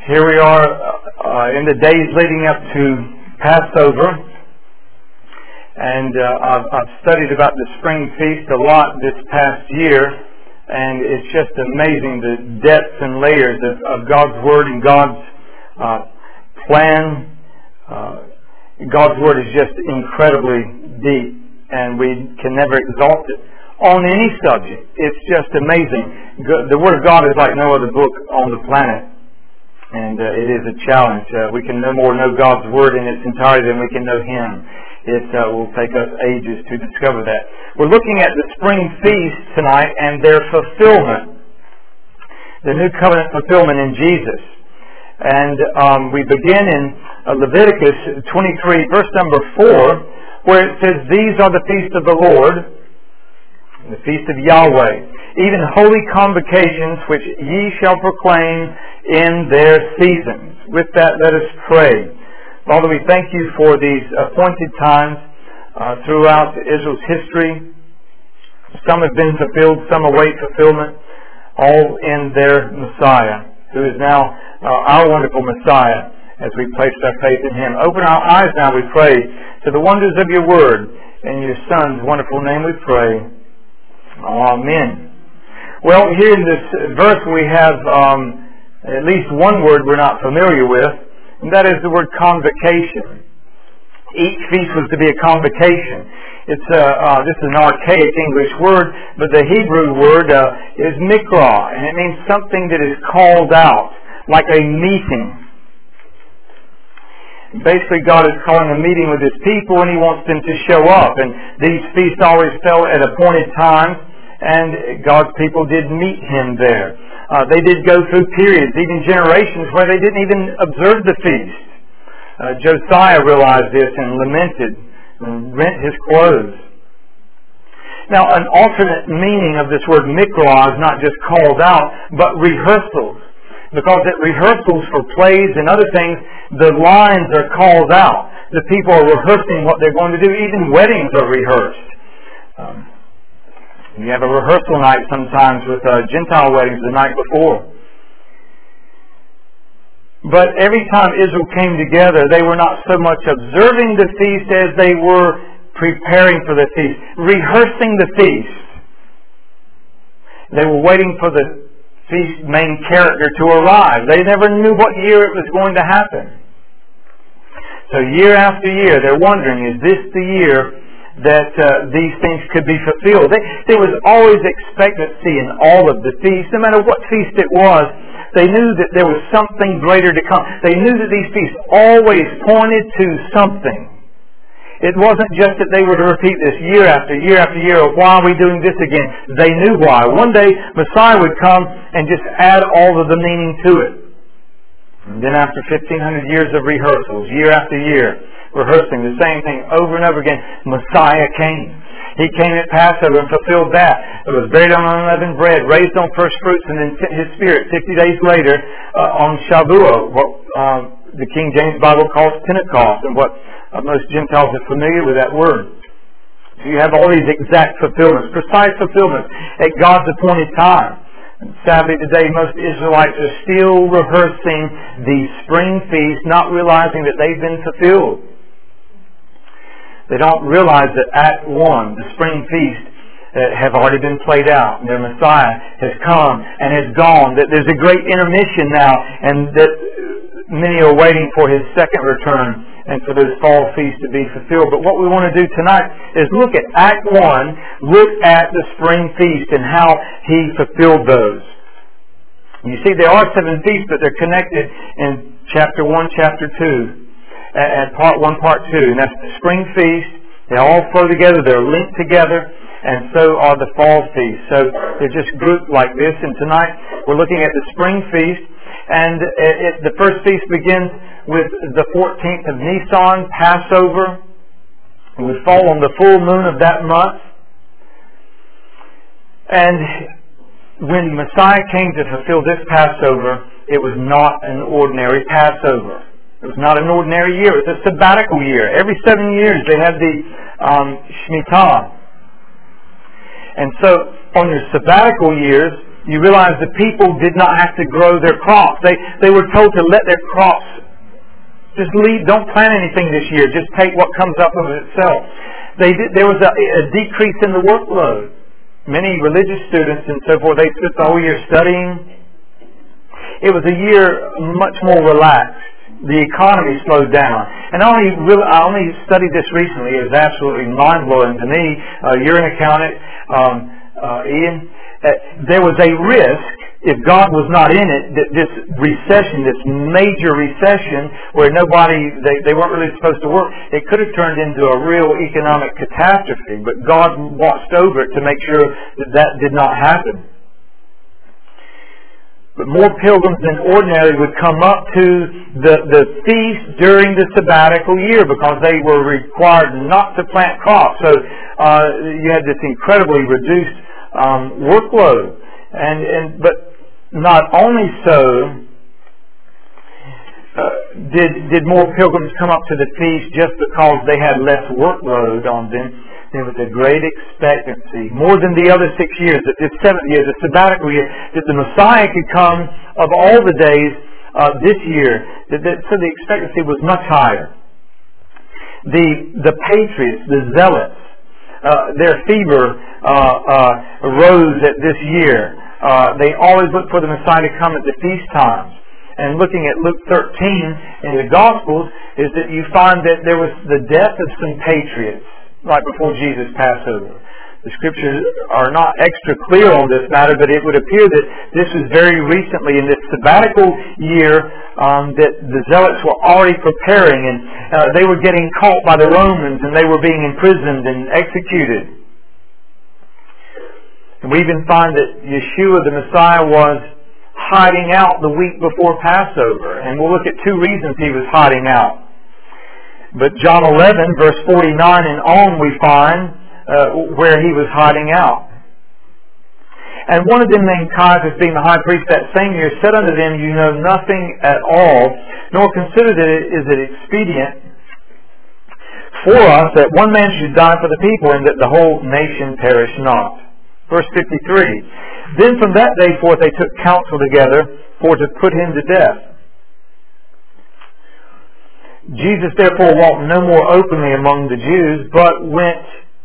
Here we are in the days leading up to Passover, and I've studied about the spring feast a lot this past year, and it's just amazing the depths and layers of God's Word and God's plan. God's Word is just incredibly deep, and we can never exhaust it on any subject. It's just amazing. The Word of God is like no other book on the planet. And it is a challenge. We can no more know God's Word in its entirety than we can know Him. It will take us ages to discover that. We're looking at the spring feast tonight and their fulfillment. The New Covenant fulfillment in Jesus. And we begin in Leviticus 23, verse number 4, where it says, "These are the feasts of the Lord, the feast of Yahweh, even holy convocations which ye shall proclaim in their seasons." With that, let us pray. Father, we thank you for these appointed times throughout Israel's history. Some have been fulfilled, some await fulfillment, all in their Messiah, who is now our wonderful Messiah, as we place our faith in Him. Open our eyes now, we pray, to the wonders of your Word. In your Son's wonderful name we pray. Amen. Well, here in this verse we have at least one word we're not familiar with, and that is the word convocation. Each feast was to be a convocation. This is an archaic English word, but the Hebrew word is mikra, and it means something that is called out, like a meeting. Basically, God is calling a meeting with His people, and He wants them to show up. And these feasts always fell at appointed times, and God's people did meet Him there. They did go through periods, even generations, where they didn't even observe the feast. Josiah realized this and lamented and rent his clothes. Now, an alternate meaning of this word mikra is not just called out, but rehearsals. Because at rehearsals for plays and other things, the lines are called out. The people are rehearsing what they're going to do. Even weddings are rehearsed. You have a rehearsal night sometimes with Gentile weddings the night before. But every time Israel came together, they were not so much observing the feast as they were preparing for the feast, rehearsing the feast. They were waiting for the feast main character to arrive. They never knew what year it was going to happen. So year after year, they're wondering, is this the year that these things could be fulfilled? There was always expectancy in all of the feasts. No matter what feast it was, they knew that there was something greater to come. They knew that these feasts always pointed to something. It wasn't just that they were to repeat this year after year after year. Why are we doing this again? They knew why. One day, Messiah would come and just add all of the meaning to it. And then after 1,500 years of rehearsals, year after year, rehearsing the same thing over and over again, Messiah came. He came at Passover and fulfilled that. It was buried on unleavened bread, raised on first fruits, and then sent His Spirit 60 days later on Shavuot, what the King James Bible calls Pentecost, and what most Gentiles are familiar with that word. So you have all these exact fulfillments, precise fulfillments at God's appointed time. And sadly today, most Israelites are still rehearsing the spring feast, not realizing that they've been fulfilled. They don't realize that Act 1, the spring feast, have already been played out. Their Messiah has come and has gone. That there's a great intermission now, and that many are waiting for His second return and for those fall feasts to be fulfilled. But what we want to do tonight is look at Act 1, look at the spring feast and how He fulfilled those. You see, there are 7 feasts, but they're connected in chapter 1, chapter 2. At part 1, part 2. And that's the spring feast. They all flow together. They're linked together. And so are the fall feasts. So they're just grouped like this. And tonight we're looking at the spring feast. And the first feast begins with the 14th of Nisan, Passover. It would fall on the full moon of that month. And when Messiah came to fulfill this Passover, it was not an ordinary Passover. It was not an ordinary year. It was a sabbatical year. Every 7 years they had the Shemitah. And so on your sabbatical years, you realize the people did not have to grow their crops. They were told to let their crops just leave. Don't plant anything this year. Just take what comes up of itself. There was a decrease in the workload. Many religious students and so forth, they spent the whole year studying. It was a year much more relaxed. The economy slowed down. And I only studied this recently. It was absolutely mind-blowing to me. You're an accountant, Ian. There was a risk, if God was not in it, that this recession, this major recession, where they weren't really supposed to work, it could have turned into a real economic catastrophe. But God watched over it to make sure that did not happen. But more pilgrims than ordinary would come up to the feast during the sabbatical year because they were required not to plant crops. So you had this incredibly reduced workload. But not only so did more pilgrims come up to the feast just because they had less workload on them. There was a great expectancy, more than the other 6 years, that this 7th year, the sabbatical year, that the Messiah could come of all the days this year. So the expectancy was much higher. The patriots, the zealots, their fever rose at this year. They always looked for the Messiah to come at the feast times. And looking at Luke 13 in the Gospels is that you find that there was the death of some patriots right before Jesus' Passover. The Scriptures are not extra clear on this matter, but it would appear that this was very recently in this sabbatical year that the Zealots were already preparing, and they were getting caught by the Romans, and they were being imprisoned and executed. And we even find that Yeshua the Messiah was hiding out the week before Passover, and we'll look at 2 reasons he was hiding out. But John 11, verse 49 and on, we find where he was hiding out. And one of them, named Caiaphas, being the high priest that same year, said unto them, You know nothing at all, nor consider that it is expedient for us that one man should die for the people, and that the whole nation perish not. Verse 53. Then from that day forth they took counsel together for to put him to death. Jesus therefore walked no more openly among the Jews, but went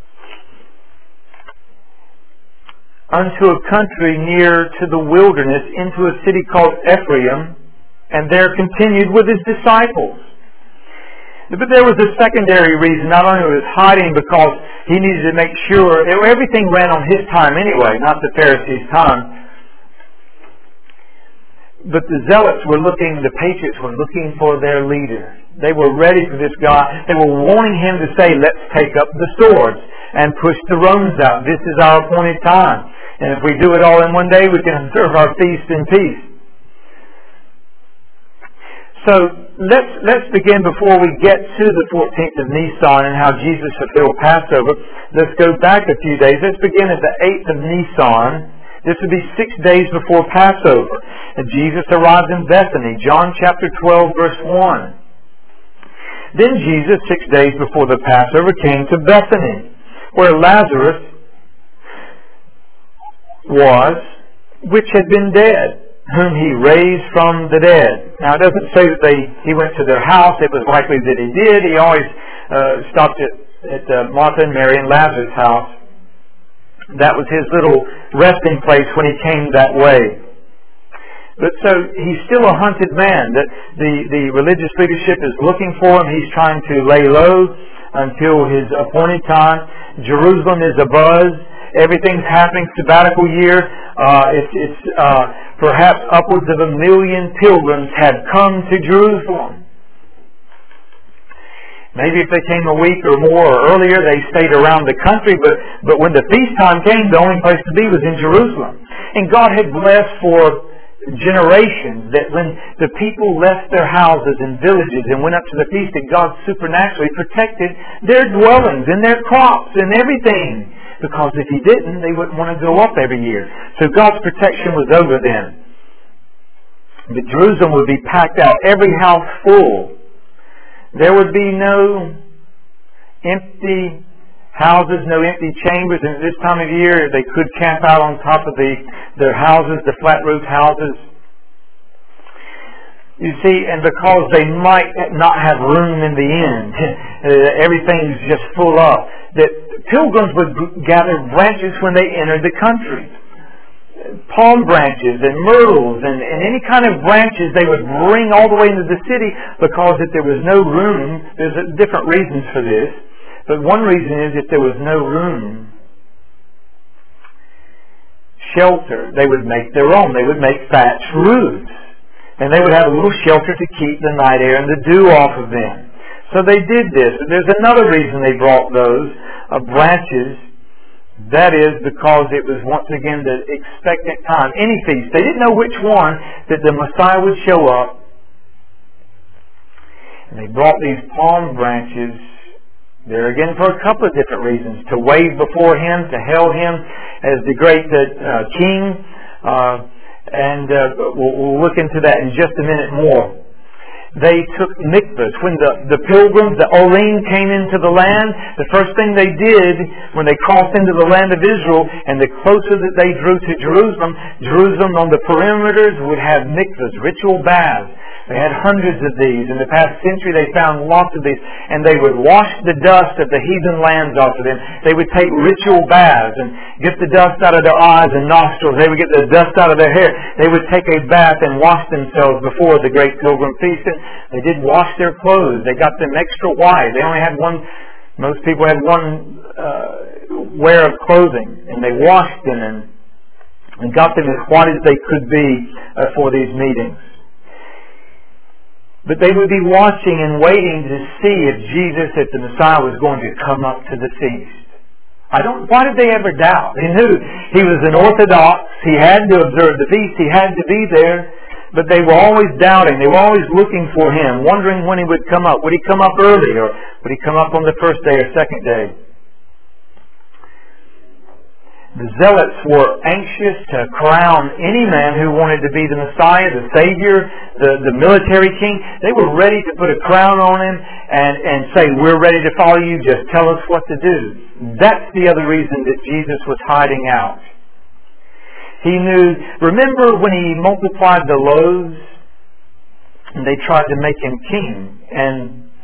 unto a country near to the wilderness, into a city called Ephraim, and there continued with his disciples. But there was a secondary reason. Not only was he hiding because he needed to make sure everything ran on his time anyway, not the Pharisees' time. But the Zealots were the patriots were looking for their leader. They were ready for this guy. They were wanting him to say, let's take up the swords and push the Romans out. This is our appointed time. And if we do it all in one day, we can observe our feast in peace. So let's begin before we get to the 14th of Nisan and how Jesus fulfilled Passover. Let's go back a few days. Let's begin at the 8th of Nisan. This would be 6 days before Passover. And Jesus arrived in Bethany, John chapter 12, verse 1. Then Jesus, 6 days before the Passover, came to Bethany, where Lazarus was, which had been dead, whom he raised from the dead. Now, it doesn't say that he went to their house. It was likely that he did. He always stopped at Martha and Mary and Lazarus' house. That was his little resting place when he came that way. But so he's still a hunted man. The religious leadership is looking for him. He's trying to lay low until his appointed time. Jerusalem is abuzz. Everything's happening. Sabbatical year. It's perhaps upwards of 1 million pilgrims had come to Jerusalem. Maybe if they came a week or more or earlier, they stayed around the country, but when the feast time came, the only place to be was in Jerusalem. And God had blessed for generations that when the people left their houses and villages and went up to the feast, that God supernaturally protected their dwellings and their crops and everything. Because if He didn't, they wouldn't want to go up every year. So God's protection was over them. But Jerusalem would be packed out, every house full. There would be no empty houses, no empty chambers. And at this time of year, they could camp out on top of their houses, the flat roof houses. You see, and because they might not have room in the inn, everything's just full up, that pilgrims would gather branches when they entered the country. Palm branches and myrtles and any kind of branches they would bring all the way into the city, because if there was no room, there's different reasons for this, but one reason is if there was no room, shelter, they would make their own. They would make thatched roofs. And they would have a little shelter to keep the night air and the dew off of them. So they did this. There's another reason they brought those branches. That is because it was once again the expectant time. Any feast. They didn't know which one that the Messiah would show up. And they brought these palm branches there again for a couple of different reasons. To wave before Him, to hail Him as the great King. And we'll look into that in just a minute more. They took mikvahs. When the pilgrims, the Olim, came into the land, the first thing they did when they crossed into the land of Israel, and the closer that they drew to Jerusalem on the perimeters would have mikvahs, ritual baths. They had hundreds of these. In the past century they found lots of these. And they would wash the dust of the heathen lands off of them. They would take ritual baths and get the dust out of their eyes and nostrils. They would get the dust out of their hair. They would take a bath and wash themselves before the great pilgrim feast. And they did wash their clothes. They got them extra white. They only had one, most people had one wear of clothing. And they washed them and got them as white as they could be for these meetings. But they would be watching and waiting to see if Jesus, if the Messiah, was going to come up to the feast. Why did they ever doubt? They knew He was an Orthodox. He had to observe the feast. He had to be there. But they were always doubting. They were always looking for Him, wondering when He would come up. Would He come up early, or would He come up on the first day or second day? The Zealots were anxious to crown any man who wanted to be the Messiah, the Savior, the military king. They were ready to put a crown on him and say, we're ready to follow you, just tell us what to do. That's the other reason that Jesus was hiding out. He knew, remember when He multiplied the loaves and they tried to make Him king, and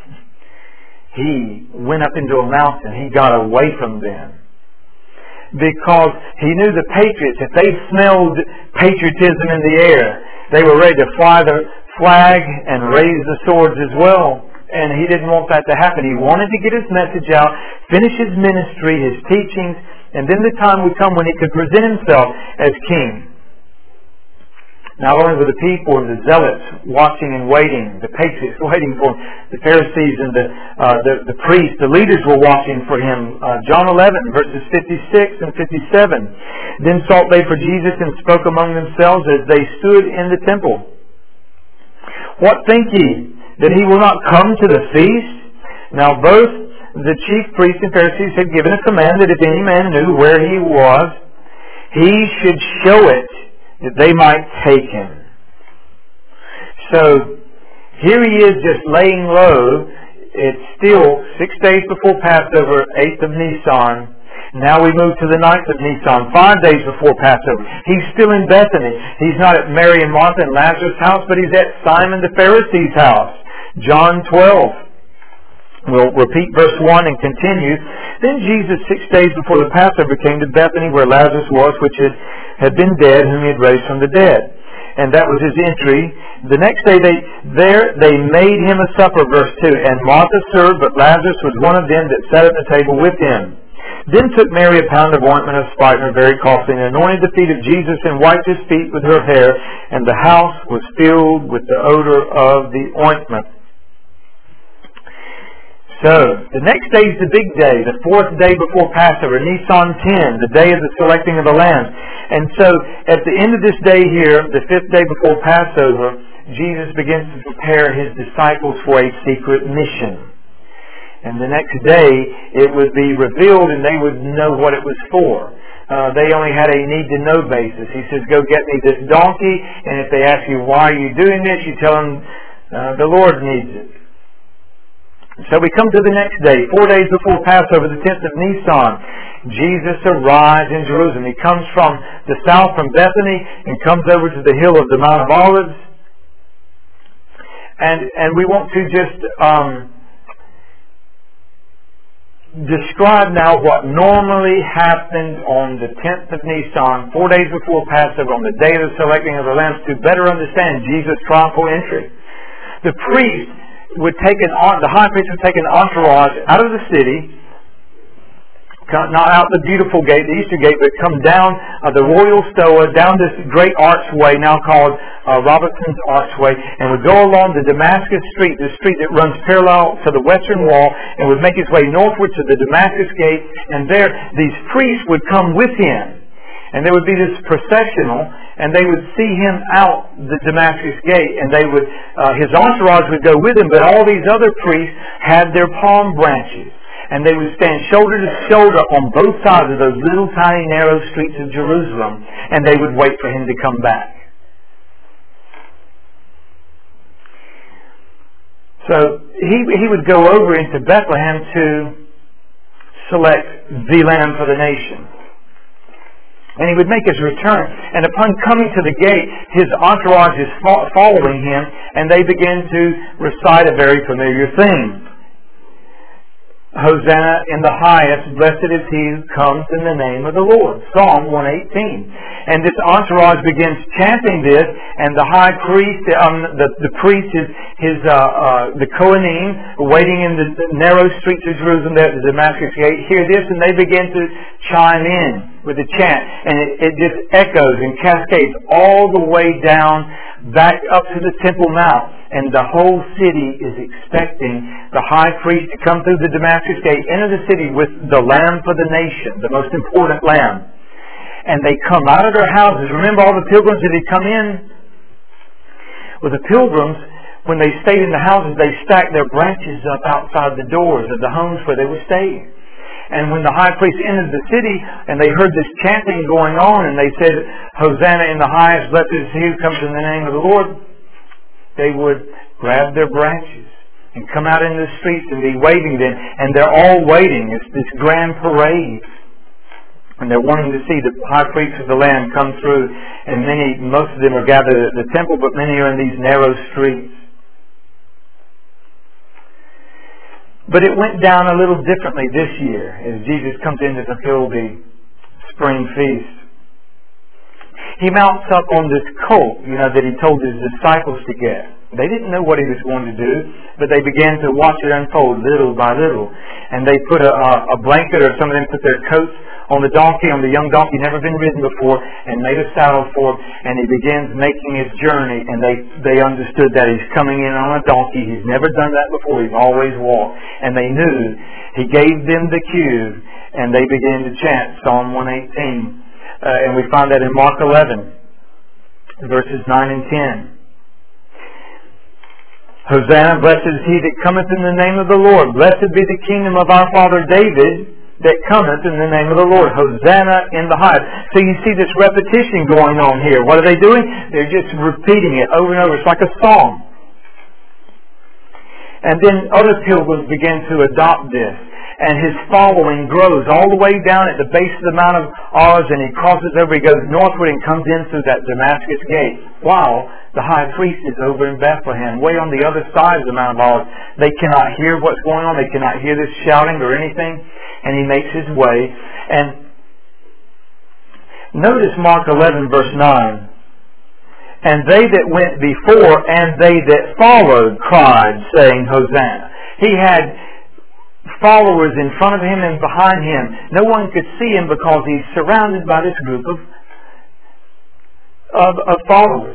He went up into a mountain. He got away from them. Because He knew the patriots, if they smelled patriotism in the air, they were ready to fly the flag and raise the swords as well. And He didn't want that to happen. He wanted to get His message out, finish His ministry, His teachings, and then the time would come when He could present Himself as king. Not only were the people and the zealots watching and waiting, the patriots waiting for Him, the Pharisees and the priests, the leaders were watching for Him. John 11, verses 56 and 57. Then sought they for Jesus and spoke among themselves as they stood in the temple. What think ye? That He will not come to the feast? Now both the chief priests and Pharisees had given a command that if any man knew where He was, he should show it, that they might take Him. So here He is just laying low. It's still 6 days before Passover, 8th of Nisan. Now we move to the 9th of Nisan, 5 days before Passover. He's still in Bethany. He's not at Mary and Martha and Lazarus' house, but He's at Simon the Pharisee's house. John 12. We'll repeat verse 1 and continue. Then Jesus, 6 days before the Passover, came to Bethany where Lazarus was, which had been dead, whom He had raised from the dead. And that was His entry. The next day they made Him a supper, verse 2. And Martha served, but Lazarus was one of them that sat at the table with Him. Then took Mary a pound of ointment of spikenard, very costly, and anointed the feet of Jesus and wiped His feet with her hair. And the house was filled with the odor of the ointment. So, the next day is the big day, the 4th day before Passover, Nisan 10, the day of the selecting of the lambs. And so, at the end of this day here, the 5th day before Passover, Jesus begins to prepare His disciples for a secret mission. And the next day, it would be revealed and they would know what it was for. They only had a need-to-know basis. He says, go get me this donkey, and if they ask you, why are you doing this? You tell them, the Lord needs it. So we come to the next day, 4 days before Passover, the 10th of Nisan. Jesus arrives in Jerusalem. He comes from the south, from Bethany, and comes over to the hill of the Mount of Olives. And we want to just describe now what normally happened on the 10th of Nisan, 4 days before Passover, on the day of the selecting of the lambs, to better understand Jesus' triumphal entry. The priest would take the high priest would take an entourage out of the city, not out the beautiful gate, the eastern gate, but come down the royal stoa, down this great archway now called Robertson's Archway, and would go along the Damascus Street, the street that runs parallel to the western wall, and would make its way northward to the Damascus Gate, and there these priests would come with him. And there would be this processional, and they would see him out the Damascus Gate, and they would, his entourage would go with him, but all these other priests had their palm branches. And they would stand shoulder to shoulder on both sides of those little tiny narrow streets of Jerusalem, and they would wait for him to come back. So he would go over into Bethlehem to select the Lamb for the nation. And he would make his return. And upon coming to the gate, his entourage is following him, and they begin to recite a very familiar theme. Hosanna in the highest, blessed is he who comes in the name of the Lord. Psalm 118. And this entourage begins chanting this, and the high priest, the priest, the Kohanim, waiting in the narrow streets of Jerusalem there at the Damascus Gate, hear this, and they begin to chime in with the chant. And it just echoes and cascades all the way down, back up to the Temple Mount. And the whole city is expecting the high priest to come through the Damascus Gate, enter the city with the Lamb for the nation, the most important Lamb. And they come out of their houses. Remember all the pilgrims that had come in? Well, the pilgrims, when they stayed in the houses, they stacked their branches up outside the doors of the homes where they were staying. And when the high priest entered the city, and they heard this chanting going on, and they said, Hosanna in the highest, blessed is he who comes in the name of the Lord, they would grab their branches and come out into the streets and be waving them. And they're all waiting. It's this grand parade. And they're wanting to see the high priest of the Lamb come through. And most of them are gathered at the temple, but many are in these narrow streets. But it went down a little differently this year as Jesus comes in to fulfill the spring feast. He mounts up on this colt, that he told his disciples to get. They didn't know what he was going to do, but they began to watch it unfold little by little. And they put a blanket, or some of them put their coats on the donkey, on the young donkey, never been ridden before, and made a saddle for him. And he begins making his journey, and they understood that he's coming in on a donkey. He's never done that before. He's always walked. And they knew. He gave them the cue, and they began to chant Psalm 118. And we find that in Mark 11, verses 9 and 10. Hosanna, blessed is he that cometh in the name of the Lord. Blessed be the kingdom of our father David that cometh in the name of the Lord. Hosanna in the highest. So you see this repetition going on here. What are they doing? They're just repeating it over and over. It's like a song. And then other pilgrims begin to adopt this. And his following grows all the way down at the base of the Mount of Olives, and he crosses over, he goes northward and comes in through that Damascus Gate, while the high priest is over in Bethlehem, way on the other side of the Mount of Olives. They cannot hear what's going on. They cannot hear this shouting or anything. And he makes his way. And notice Mark 11, verse 9. And they that went before and they that followed cried, saying, Hosanna. He had followers in front of him and behind him. No one could see him because he's surrounded by this group of followers.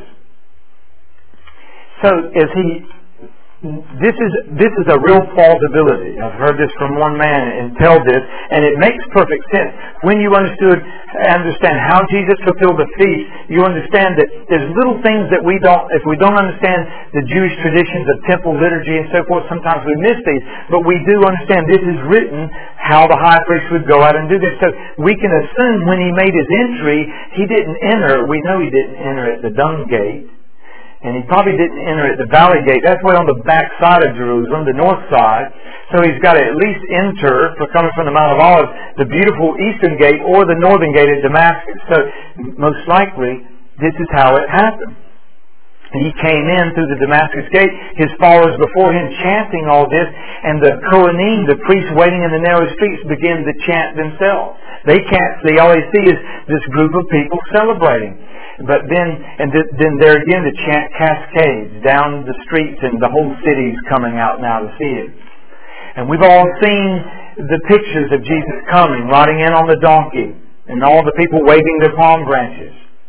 So as this is a real plausibility. I've heard this from one man and tell this, and it makes perfect sense. When you understand how Jesus fulfilled the feast, you understand that there's little things that if we don't understand the Jewish traditions of temple liturgy and so forth, sometimes we miss these. But we do understand this is written how the high priest would go out and do this. So we can assume when he made his entry, he didn't enter. We know he didn't enter at the dung gate. And he probably didn't enter at the valley gate. That's way on the back side of Jerusalem, the north side. So he's got to at least enter, for coming from the Mount of Olives, the beautiful eastern gate or the northern gate at Damascus. So most likely, this is how it happened. He came in through the Damascus gate, his followers before him chanting all this, and the Kohanim, the priests waiting in the narrow streets, began to chant themselves. They can't see. All they see is this group of people celebrating. But then there again the chant cascades down the streets, and the whole city's coming out now to see it. And we've all seen the pictures of Jesus coming, riding in on the donkey, and all the people waving their palm branches.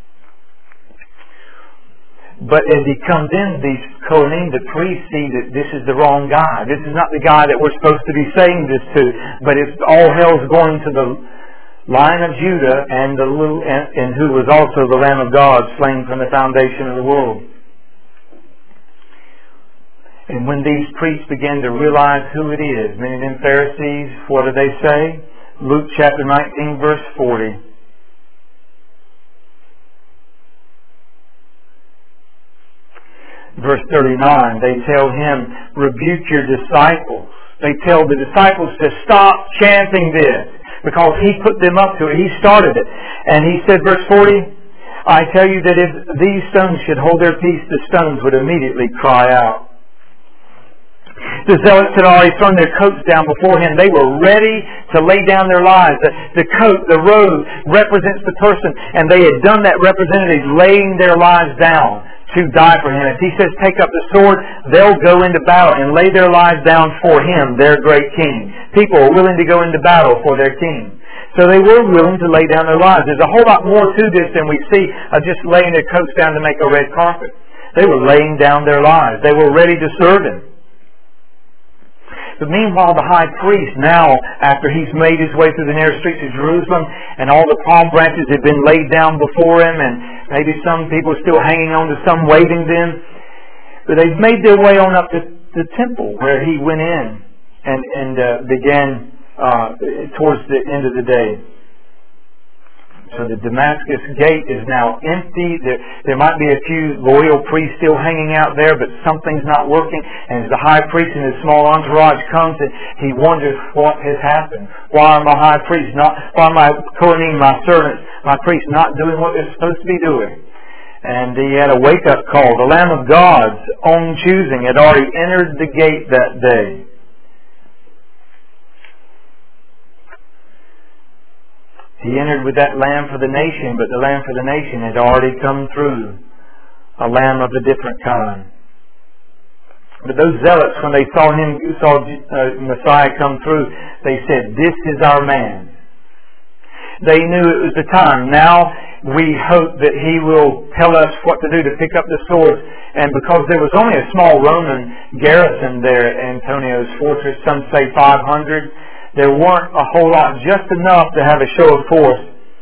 But as he comes in, these Kohanim, the priests, see that this is the wrong guy. This is not the guy that we're supposed to be saying this to. But it's all hell's going to the Lion of Judah and who was also the Lamb of God, slain from the foundation of the world. And when these priests began to realize who it is, many of them Pharisees, what do they say? Luke chapter 19, verse 40. Verse 39, they tell him, rebuke your disciples. They tell the disciples to stop chanting this, because he put them up to it. He started it. And he said, verse 40, I tell you that if these stones should hold their peace, the stones would immediately cry out. The zealots had already thrown their coats down before him. They were ready to lay down their lives. The coat, the robe, represents the person, and they had done that representative, laying their lives down to die for him. If he says take up the sword, they'll go into battle and lay their lives down for him, their great king. People are willing to go into battle for their king. So they were willing to lay down their lives. There's a whole lot more to this than we see of just laying their coats down to make a red carpet. They were laying down their lives. They were ready to serve him. But meanwhile, the high priest, now, after he's made his way through the narrow streets of Jerusalem, and all the palm branches have been laid down before him, and maybe some people are still hanging on to some, waving them, but they've made their way on up to the temple, where he went in and began towards the end of the day. So the Damascus gate is now empty. There might be a few loyal priests still hanging out there, but something's not working. And as the high priest and his small entourage comes, he wonders what has happened. Why are my high priests why are my Kohanim, my servants, my priests not doing what they're supposed to be doing? And he had a wake-up call. The Lamb of God's own choosing had already entered the gate that day. He entered with that lamb for the nation, but the lamb for the nation had already come through. A lamb of a different kind. But those zealots, when they saw Messiah come through, they said, this is our man. They knew it was the time. Now we hope that he will tell us what to do to pick up the swords. And because there was only a small Roman garrison there at Antonio's fortress, some say 500, there weren't a whole lot, just enough to have a show of force.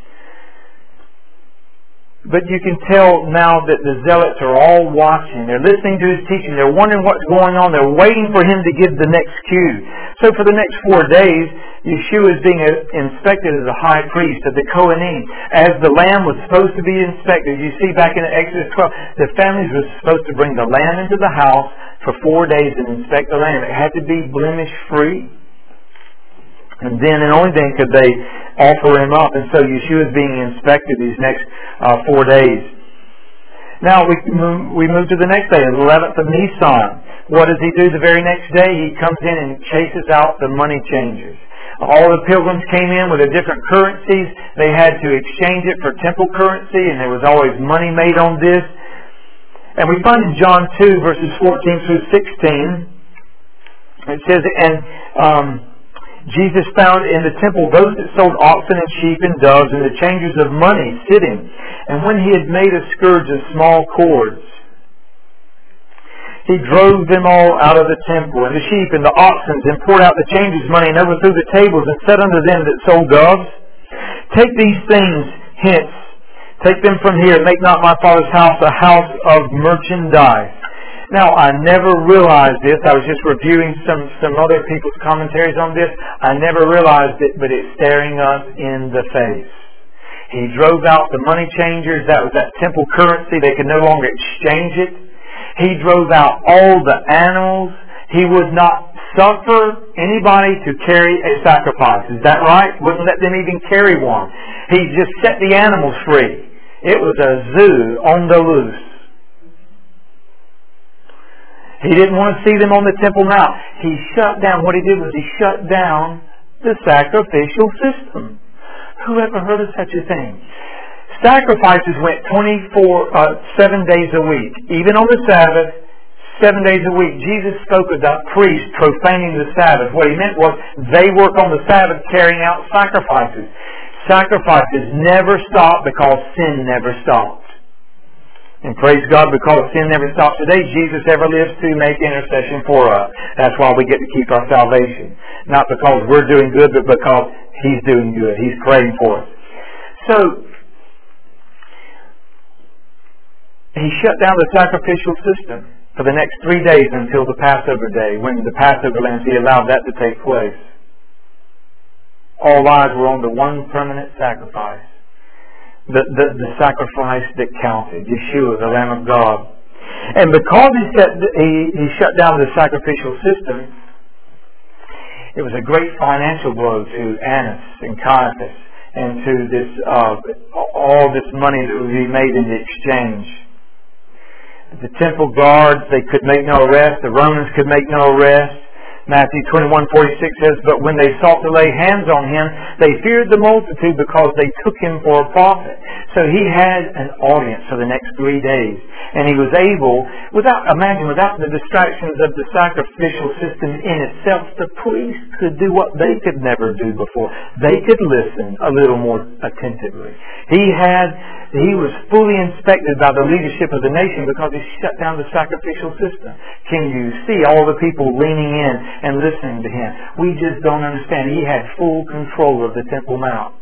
But you can tell now that the zealots are all watching. They're listening to his teaching. They're wondering what's going on. They're waiting for him to give the next cue. So for the next 4 days, Yeshua is being inspected as a high priest of the Kohanim. As the lamb was supposed to be inspected. You see back in Exodus 12, the families were supposed to bring the lamb into the house for 4 days and inspect the lamb. It had to be blemish-free. And then and only then could they offer him up. And so Yeshua is being inspected these next 4 days. Now we move to the next day, the 11th of Nisan. What does he do the very next day? He comes in and chases out the money changers. All the pilgrims came in with their different currencies. They had to exchange it for temple currency, and there was always money made on this. And we find in John 2, verses 14 through 16, it says, Jesus found in the temple those that sold oxen and sheep and doves and the changers of money sitting. And when he had made a scourge of small cords, he drove them all out of the temple, and the sheep and the oxen, and poured out the changers' money, and overthrew the tables, and said unto them that sold doves, take these things hence, take them from here, make not my Father's house a house of merchandise. Now, I never realized this. I was just reviewing some other people's commentaries on this. I never realized it, but it's staring us in the face. He drove out the money changers. That was that temple currency. They could no longer exchange it. He drove out all the animals. He would not suffer anybody to carry a sacrifice. Is that right? Wouldn't let them even carry one. He just set the animals free. It was a zoo on the loose. He didn't want to see them on the Temple Mount. He shut down, what he did was he shut down the sacrificial system. Who ever heard of such a thing? Sacrifices went 7 days a week. Even on the Sabbath, 7 days a week. Jesus spoke about priests profaning the Sabbath. What he meant was they work on the Sabbath carrying out sacrifices. Sacrifices never stop because sin never stopped. And praise God, because sin never stops today, Jesus ever lives to make intercession for us. That's why we get to keep our salvation. Not because we're doing good, but because He's doing good. He's praying for us. So, He shut down the sacrificial system for the next 3 days until the Passover day, when the Passover lambs, He allowed that to take place. All eyes were on the one permanent sacrifice. The sacrifice that counted, Yeshua, the Lamb of God. And because he shut down the sacrificial system, it was a great financial blow to Annas and Caiaphas and to this all this money that would be made in the exchange. The temple guards, they could make no arrest. The Romans could make no arrest. Matthew 21:46 says, "But when they sought to lay hands on him, they feared the multitude because they took him for a prophet." So he had an audience for the next 3 days. And he was able, without the distractions of the sacrificial system in itself, the priests could do what they could never do before. They could listen a little more attentively. He was fully inspected by the leadership of the nation because he shut down the sacrificial system. Can you see all the people leaning in and listening to him? We just don't understand. He had full control of the Temple Mount.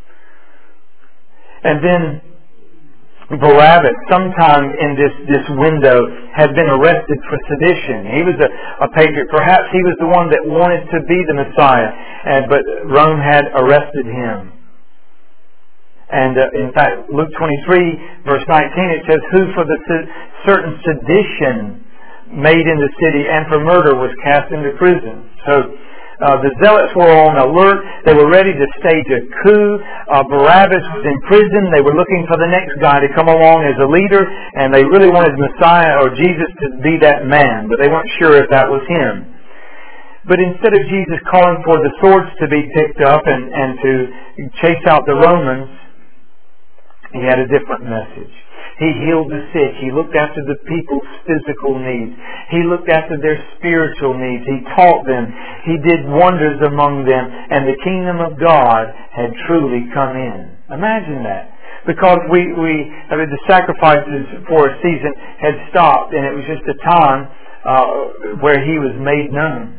And then Barabbas, sometime in this window, had been arrested for sedition. He was a patriot. Perhaps he was the one that wanted to be the Messiah, but Rome had arrested him. And in fact, Luke 23, verse 19, it says, "Who for the certain sedition made in the city and for murder was cast into prison." So the zealots were on alert. They were ready to stage a coup. Barabbas was in prison. They were looking for the next guy to come along as a leader, and they really wanted Messiah or Jesus to be that man, but they weren't sure if that was him. But instead of Jesus calling for the swords to be picked up and to chase out the Romans, he had a different message. He healed the sick. He looked after the people's physical needs. He looked after their spiritual needs. He taught them. He did wonders among them. And the kingdom of God had truly come in. Imagine that. Because the sacrifices for a season had stopped, and it was just a time where He was made known.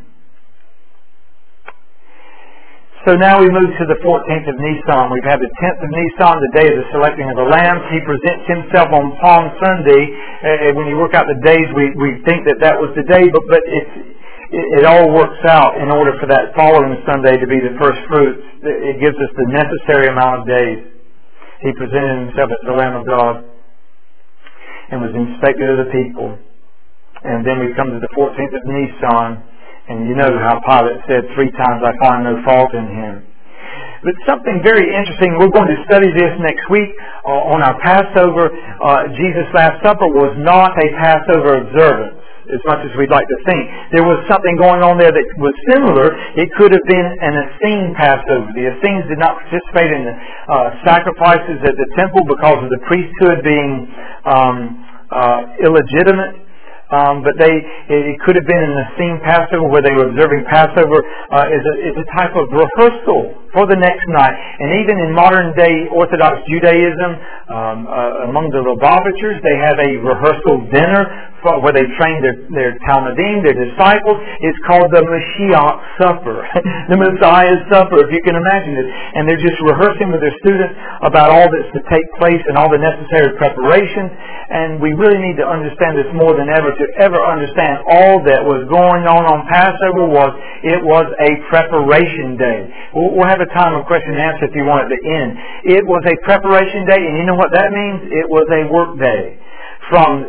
So now we move to the 14th of Nisan. We've had the 10th of Nisan, the day of the selecting of the lambs. He presents Himself on Palm Sunday. When you work out the days, we think that was the day, but it all works out in order for that following Sunday to be the first fruits. It gives us the necessary amount of days. He presented Himself as the Lamb of God and was inspected of the people. And then we come to the 14th of Nisan. And you know how Pilate said 3 times, "I find no fault in Him." But something very interesting, we're going to study this next week on our Passover. Jesus' Last Supper was not a Passover observance, as much as we'd like to think. There was something going on there that was similar. It could have been an Essene Passover. The Essenes did not participate in the sacrifices at the temple because of the priesthood being illegitimate. But it could have been an Essene Passover where they were observing Passover as a type of rehearsal for the next night. And even in modern day Orthodox Judaism, among the Lubavitchers, they have a rehearsal dinner where they train their Talmudim, their disciples. It's called the Mashiach Supper, the Messiah's Supper, if you can imagine it. And they're just rehearsing with their students about all that's to take place and all the necessary preparations. And we really need to understand this more than ever. To ever understand all that was going on Passover it was a preparation day. We'll have a time of question and answer if you want at the end. It was a preparation day, and you know what that means? It was a work day. From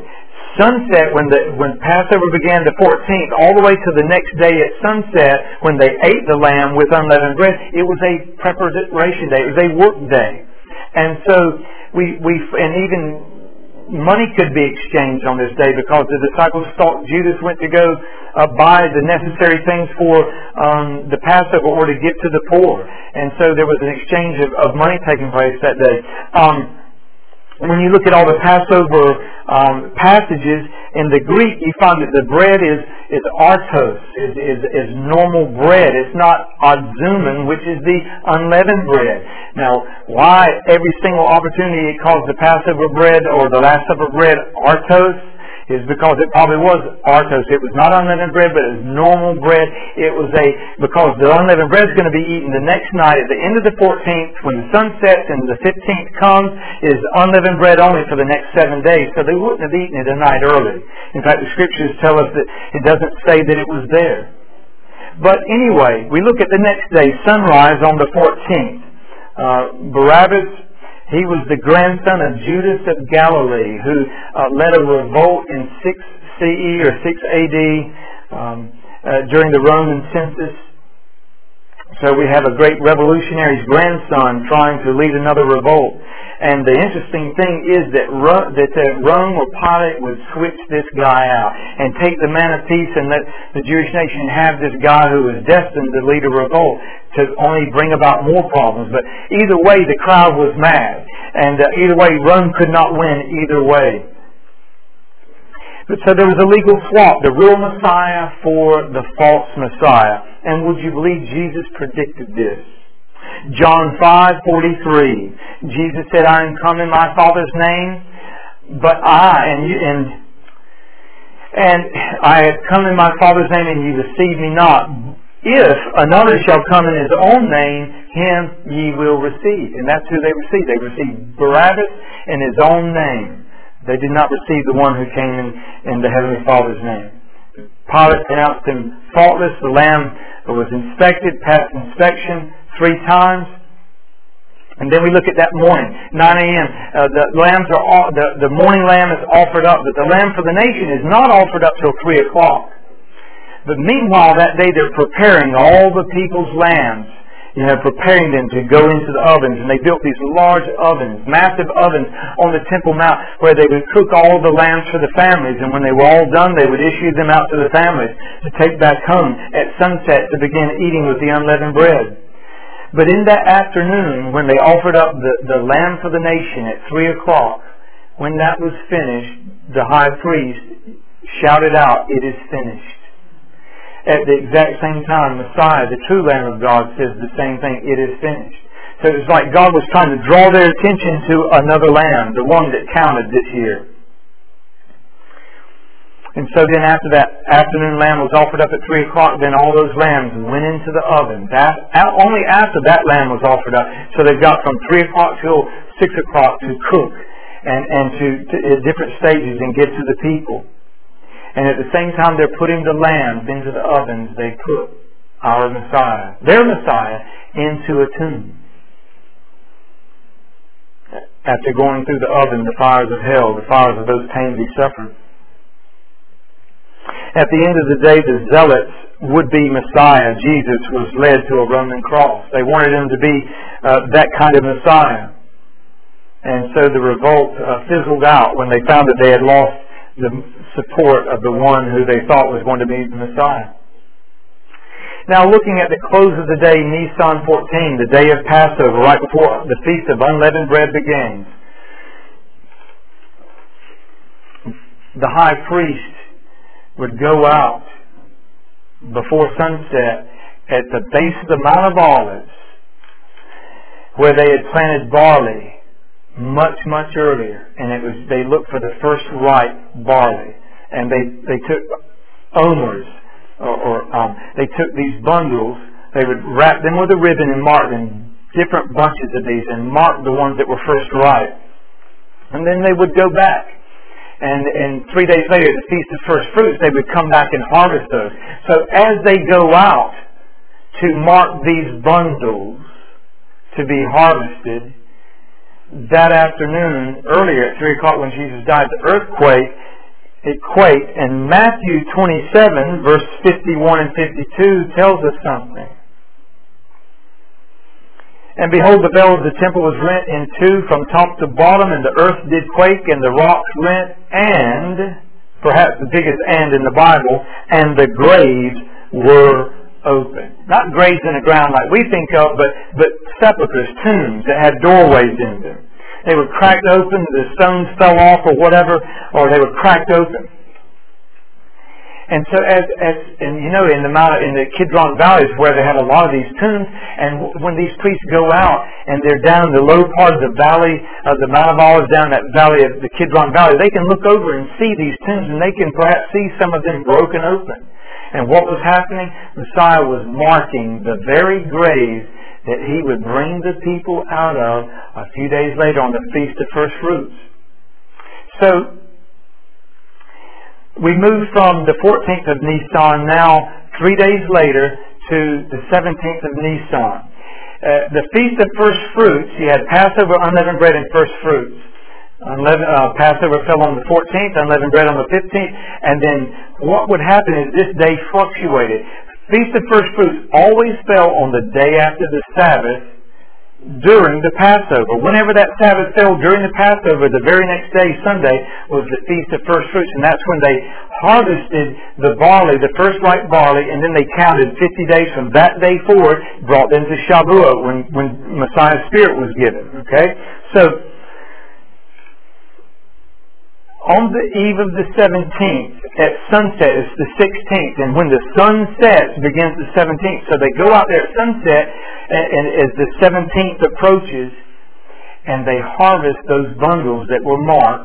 sunset, when Passover began the 14th, all the way to the next day at sunset, when they ate the lamb with unleavened bread, it was a preparation day. It was a work day. And so and even money could be exchanged on this day, because the disciples thought Judas went to go buy the necessary things for the Passover, or to give to the poor. And so there was an exchange of money taking place that day. When you look at all the Passover passages, in the Greek you find that the bread is artos, is normal bread. It's not adzumen, which is the unleavened bread. Now, why every single opportunity it calls the Passover bread or the Last Supper bread artos is because it probably was artos. It was not unleavened bread, but it was normal bread. It was because the unleavened bread is going to be eaten the next night at the end of the 14th, when the sun sets and the 15th comes, is unleavened bread only for the next 7 days. So they wouldn't have eaten it a night early. In fact, the scriptures tell us that it doesn't say that it was there. But anyway, we look at the next day, sunrise on the 14th. Barabbas, he was the grandson of Judas of Galilee, who led a revolt in 6 CE or 6 AD during the Roman census. So we have a great revolutionary's grandson trying to lead another revolt. And the interesting thing is that Rome or Pilate would switch this guy out and take the man of peace and let the Jewish nation have this guy who was destined to lead a revolt, to only bring about more problems. But either way, the crowd was mad. And either way, Rome could not win either way. But so there was a legal swap, the real Messiah for the false Messiah. And would you believe Jesus predicted this? John 5:43. Jesus said, I am come in my Father's name, but I have come in my Father's name, and ye receive me not. If another shall come in his own name, him ye will receive. And that's who they received. They received Barabbas in his own name. They did not receive the one who came in the Heavenly Father's name. Pilate pronounced him faultless. The lamb was inspected, passed inspection 3 times. And then we look at that morning, 9 a.m. The morning lamb is offered up, but the lamb for the nation is not offered up till 3 o'clock. But meanwhile, that day they're preparing all the people's lambs, preparing them to go into the ovens. And they built these large ovens, massive ovens on the Temple Mount, where they would cook all the lambs for the families. And when they were all done, they would issue them out to the families to take back home at sunset to begin eating with the unleavened bread. But in that afternoon, when they offered up the lamb for the nation at 3 o'clock, when that was finished, the high priest shouted out, "It is finished." At the exact same time, Messiah, the true Lamb of God, says the same thing, "It is finished." So it's like God was trying to draw their attention to another lamb, the one that counted this year. And so then after that afternoon lamb was offered up at 3 o'clock, then all those lambs went into the oven. Only after that lamb was offered up. So they've got from 3 o'clock till 6 o'clock to cook and to different stages and get to the people. And at the same time they're putting the lambs into the ovens, they put our Messiah, their Messiah, into a tomb. After going through the oven, the fires of hell, the fires of those pains he suffered. At the end of the day, the zealots, would-be Messiah, Jesus, was led to a Roman cross. They wanted him to be that kind of Messiah. And so the revolt fizzled out when they found that they had lost the support of the one who they thought was going to be the Messiah. Now, looking at the close of the day, Nisan 14, the day of Passover, right before the Feast of Unleavened Bread begins, the high priest would go out before sunset at the base of the Mount of Olives, where they had planted barley much, much earlier, and they looked for the first ripe barley, and they took omers, or they took these bundles. They would wrap them with a ribbon and mark them, different bunches of these, and mark the ones that were first ripe, and then they would go back. And 3 days later, at the Feast of First Fruits, they would come back and harvest those. So as they go out to mark these bundles to be harvested, that afternoon, earlier at 3 o'clock when Jesus died, the earthquake It quaked. And Matthew 27, verse 51 and 52 tells us something. And behold, the veil of the temple was rent in two from top to bottom, and the earth did quake, and the rocks rent, and, perhaps the biggest "and" in the Bible, and the graves were open. Not graves in the ground like we think of, but sepulchres, tombs that had doorways in them. They were cracked open, the stones fell off or whatever, or they were cracked open. And so, in the Kidron Valley is where they have a lot of these tombs. And when these priests go out and they're down in the low part of the valley of the Mount of Olives, down that valley of the Kidron Valley, they can look over and see these tombs, and they can perhaps see some of them broken open. And what was happening? Messiah was marking the very grave that he would bring the people out of a few days later on the Feast of First Fruits. So, we move from the 14th of Nisan now, 3 days later, to the 17th of Nisan. The Feast of First Fruits, you had Passover, unleavened bread, and first fruits. Passover fell on the 14th, unleavened bread on the 15th, and then what would happen is this day fluctuated. Feast of First Fruits always fell on the day after the Sabbath during the Passover. Whenever that Sabbath fell during the Passover, the very next day, Sunday, was the Feast of First Fruits, and that's when they harvested the barley, the first ripe barley, and then they counted 50 days from that day forward, brought them to Shavuot, when Messiah's Spirit was given. Okay? So, on the eve of the 17th, at sunset, it's the 16th, and when the sun sets, begins the 17th. So they go out there at sunset, and as the 17th approaches, and they harvest those bundles that were marked.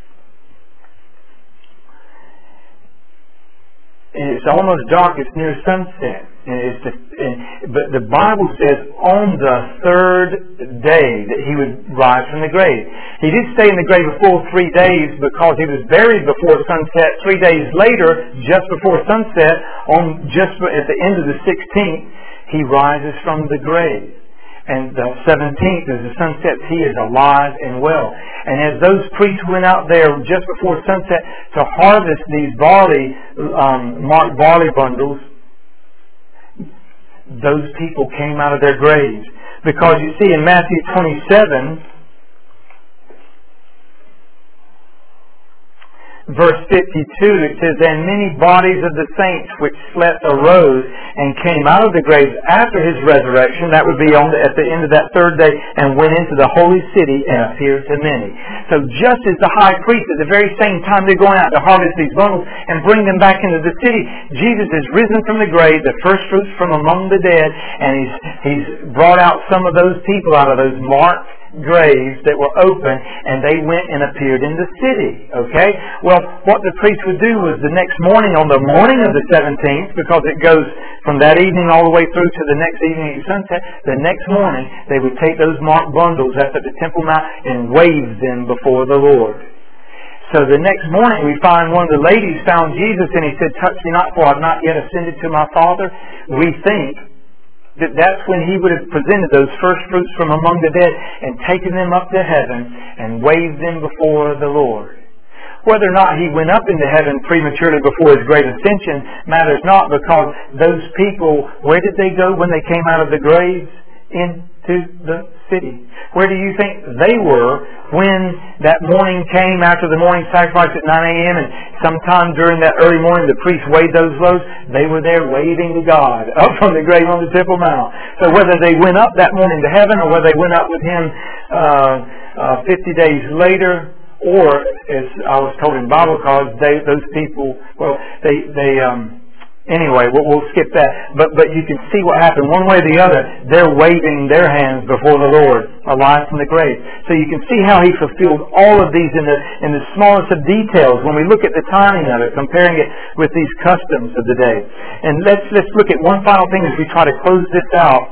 And it's almost dark, it's near sunset. But the Bible says on the third day that he would rise from the grave. He did stay in the grave a full 3 days because he was buried before sunset. 3 days later, just before sunset, at the end of the 16th, he rises from the grave. And the 17th, as the sun sets, he is alive and well. And as those priests went out there just before sunset to harvest these marked barley bundles, those people came out of their graves. Because you see in Matthew 27, verse 52, it says, "And many bodies of the saints which slept arose and came out of the graves after his resurrection," that would be at the end of that third day, "and went into the holy city and appeared to many." So just as the high priest, at the very same time they're going out to harvest these bundles and bring them back into the city, Jesus is risen from the grave, the first fruits from among the dead, and he's brought out some of those people out of those marked graves that were open, and they went and appeared in the city. Okay? Well, what the priest would do was the next morning, on the morning of the 17th, because it goes from that evening all the way through to the next evening at sunset, the next morning they would take those marked bundles up at the Temple Mount and wave them before the Lord. So the next morning we find one of the ladies found Jesus, and he said, "Touch me not, for I have not yet ascended to my Father." We think that's when he would have presented those first fruits from among the dead and taken them up to heaven and waved them before the Lord. Whether or not he went up into heaven prematurely before his great ascension matters not, because those people, where did they go when they came out of the graves? Into the city. Where do you think they were when that morning came after the morning sacrifice at 9 a.m. and sometime during that early morning the priest weighed those loaves? They were there waving to God up from the grave on the Temple Mount. So whether they went up that morning to heaven or whether they went up with him 50 days later, or as I was told in Bible college, those people, anyway, we'll skip that. But you can see what happened. One way or the other, they're waving their hands before the Lord, alive from the grave. So you can see how he fulfilled all of these in the smallest of details when we look at the timing of it, comparing it with these customs of the day. And let's look at one final thing as we try to close this out.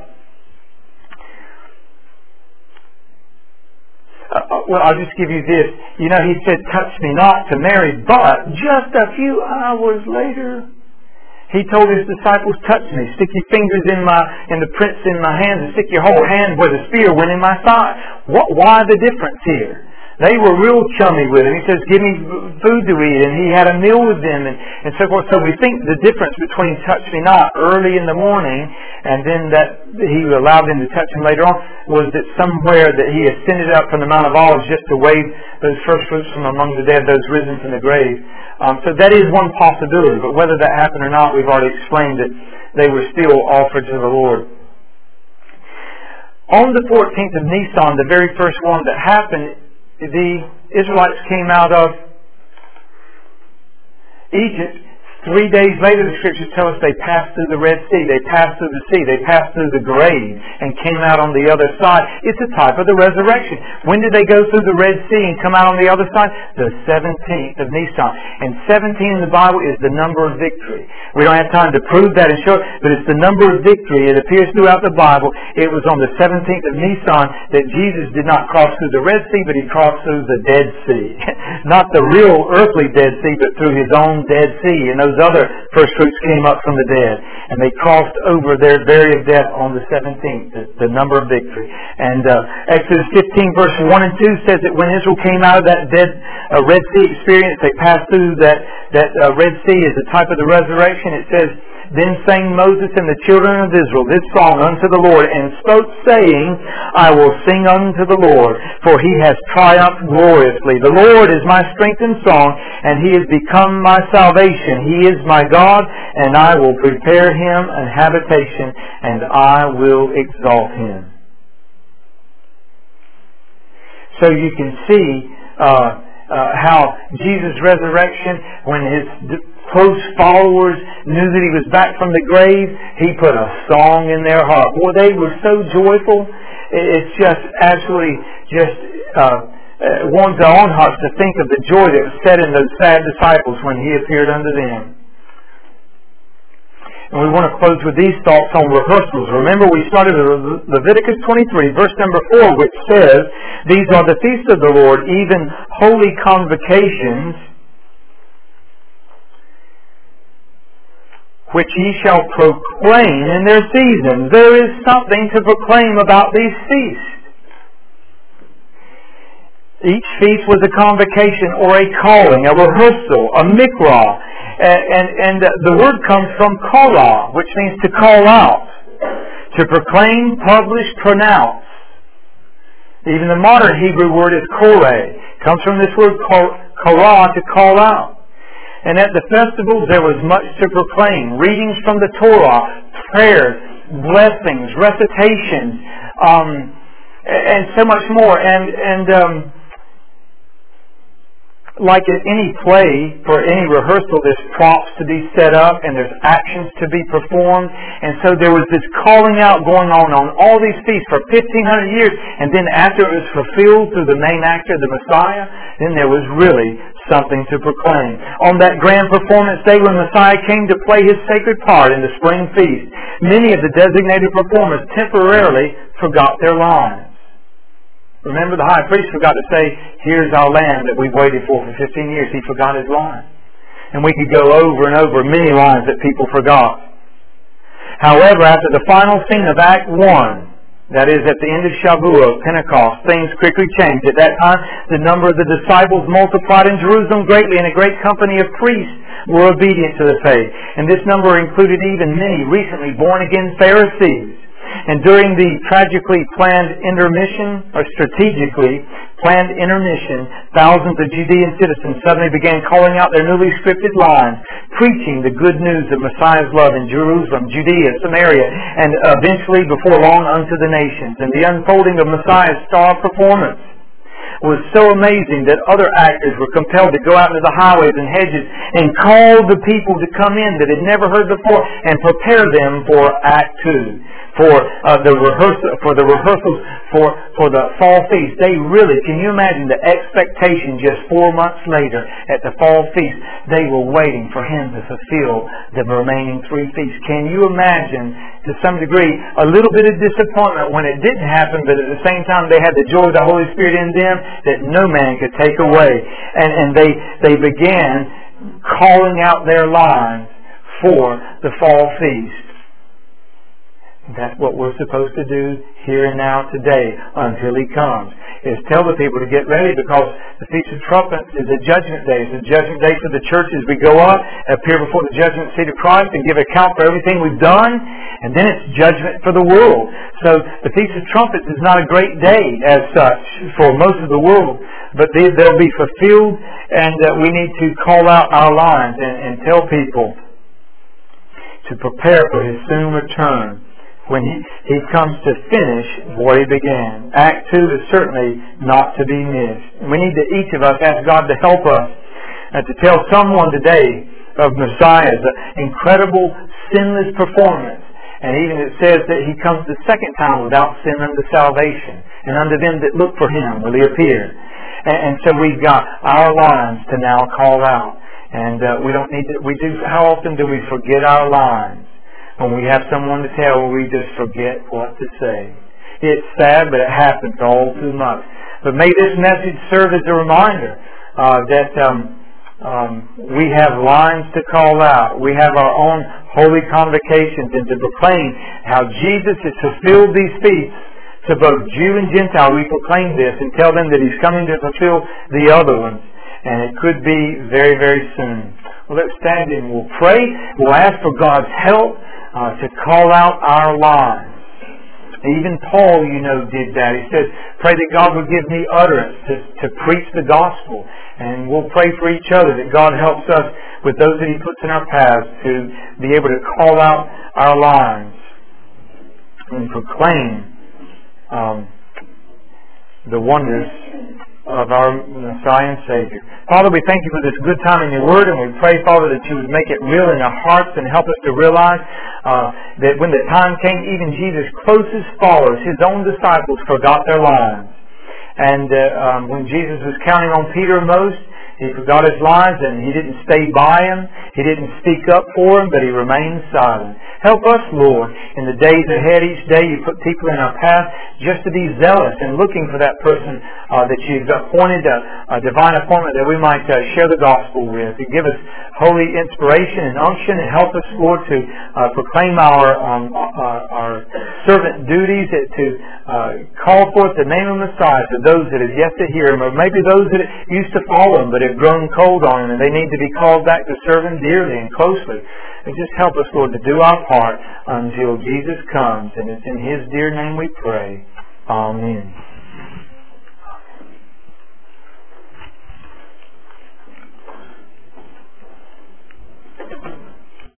I'll just give you this. He said, "Touch me not," to Mary, but just a few hours later, he told his disciples, "Touch me. Stick your fingers in the prints in my hands, and stick your whole hand where the spear went in my side." Why the difference here? They were real chummy with him. He says, give me food to eat. And he had a meal with them and so forth. So we think the difference between touch me not early in the morning and then that he allowed them to touch him later on was that somewhere that he ascended up from the Mount of Olives just to wave those first fruits from among the dead, those risen from the grave. So that is one possibility. But whether that happened or not, we've already explained that they were still offered to the Lord. On the 14th of Nisan, the very first one that happened, the Israelites came out of Egypt. 3 days later, the Scriptures tell us they passed through the Red Sea. They passed through the sea. They passed through the grave and came out on the other side. It's a type of the resurrection. When did they go through the Red Sea and come out on the other side? The 17th of Nisan. And 17 in the Bible is the number of victory. We don't have time to prove that and show it, but it's the number of victory. It appears throughout the Bible. It was on the 17th of Nisan that Jesus did not cross through the Red Sea, but He crossed through the Dead Sea. Not the real earthly Dead Sea, but through His own Dead Sea. And those other first fruits came up from the dead, and they crossed over their valley of death on the 17th, the number of victory. And Exodus 15 verse 1 and 2 says that when Israel came out of that Red Sea experience, they passed through that Red Sea as a type of the resurrection. It says, then sang Moses and the children of Israel this song unto the Lord, and spoke, saying, I will sing unto the Lord, for He has triumphed gloriously. The Lord is my strength and song, and He has become my salvation. He is my God, and I will prepare Him an habitation, and I will exalt Him. So you can see how Jesus' resurrection, when His close followers knew that He was back from the grave, He put a song in their heart. Boy, they were so joyful. It's just absolutely warms our own hearts to think of the joy that was set in those sad disciples when He appeared unto them. And we want to close with these thoughts on rehearsals. Remember, we started with Leviticus 23, verse number 4, which says, these are the feasts of the Lord, even holy convocations, which ye shall proclaim in their seasons. There is something to proclaim about these feasts. Each feast was a convocation or a calling, a rehearsal, a mikra. And the word comes from kara, which means to call out, to proclaim, publish, pronounce. Even the modern Hebrew word is kore. Comes from this word kara, to call out. And at the festivals there was much to proclaim. Readings from the Torah, prayers, blessings, recitations, and so much more. And like at any play, for any rehearsal, there's props to be set up and there's actions to be performed. And so there was this calling out going on all these feasts for 1,500 years. And then after it was fulfilled through the main actor, the Messiah, then there was really something to proclaim. On that grand performance day when Messiah came to play His sacred part in the spring feast, many of the designated performers temporarily forgot their lines. Remember, the high priest forgot to say, here's our lamb that we've waited for 15 years. He forgot his line. And we could go over and over many lines that people forgot. However, after the final scene of Act 1, that is at the end of Shavuot, Pentecost, things quickly changed. At that time, the number of the disciples multiplied in Jerusalem greatly, and a great company of priests were obedient to the faith. And this number included even many recently born-again Pharisees. And during the strategically planned intermission, thousands of Judean citizens suddenly began calling out their newly scripted lines, preaching the good news of Messiah's love in Jerusalem, Judea, Samaria, and eventually before long unto the nations. And the unfolding of Messiah's star performance was so amazing that other actors were compelled to go out into the highways and hedges and call the people to come in that had never heard before and prepare them for Act 2. For the rehearsals for the fall feast. They really, can you imagine the expectation just 4 months later at the fall feast? They were waiting for Him to fulfill the remaining 3 feasts. Can you imagine, to some degree, a little bit of disappointment when it didn't happen, but at the same time they had the joy of the Holy Spirit in them that no man could take away. And they began calling out their lines for the fall feast. That's what we're supposed to do here and now today until He comes. is tell the people to get ready, because the Feast of Trumpets is a judgment day. It's a judgment day for the church as we go up, appear before the judgment seat of Christ and give account for everything we've done. And then it's judgment for the world. So the Feast of Trumpets is not a great day as such for most of the world, but they'll be fulfilled, and we need to call out our lines and tell people to prepare for His soon return, when he comes to finish what He began. Act 2 is certainly not to be missed. We need to, each of us, ask God to help us to tell someone today of Messiah's incredible sinless performance. And even it says that He comes the second time without sin unto salvation, and unto them that look for Him will He appear. And so we've got our lines to now call out. And we don't need to. How often do we forget our lines? When we have someone to tell, we just forget what to say. It's sad, but it happens all too much. But may this message serve as a reminder that we have lines to call out. We have our own holy convocations, and to proclaim how Jesus has fulfilled these feasts to both Jew and Gentile. We proclaim this and tell them that He's coming to fulfill the other ones. And it could be very, very soon. Well, let's stand and we'll pray. We'll ask for God's help to call out our lives. Even Paul, did that. He says, pray that God would give me utterance to preach the gospel. And we'll pray for each other that God helps us with those that He puts in our paths to be able to call out our lives and proclaim the wonders of our Messiah and Savior. Father, we thank You for this good time in Your Word, and we pray, Father, that You would make it real in our hearts and help us to realize that when the time came, even Jesus' closest followers, His own disciples, forgot their lives. And when Jesus was counting on Peter most, He forgot his lives, and He didn't stay by him. He didn't speak up for him, but He remained silent. Help us, Lord, in the days ahead. Each day You put people in our path just to be zealous and looking for that person that You've appointed, a divine appointment that we might share the gospel with. And give us holy inspiration and unction, and help us, Lord, to proclaim our servant duties, to call forth the name of Messiah to those that have yet to hear Him, or maybe those that used to follow Him but have grown cold on Him, and they need to be called back to serve Him dearly and closely. And just help us, Lord, to do our part until Jesus comes. And it's in His dear name we pray. Amen.